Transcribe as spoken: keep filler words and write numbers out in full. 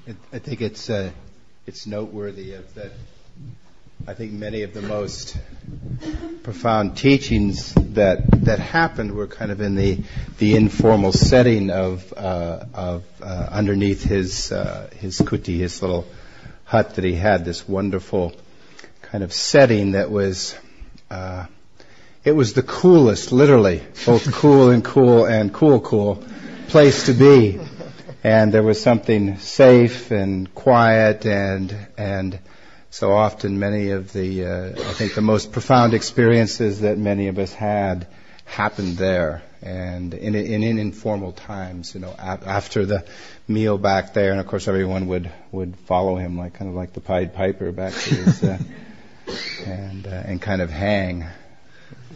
It, I think it's uh, it's noteworthy of that. I think many of the most profound teachings that that happened were kind of in the the informal setting of uh, of uh, underneath his uh, his kuti, his little hut that he had. This wonderful kind of setting that was. Uh, it was the coolest, literally, both cool and cool and cool cool place to be. And there was something safe and quiet, and and so often many of the, uh, I think the most profound experiences that many of us had happened there, and in, in, in informal times, you know, ap- after the meal back there, and of course everyone would, would follow him, like kind of like the Pied Piper back to his, uh, and uh, and kind of hang.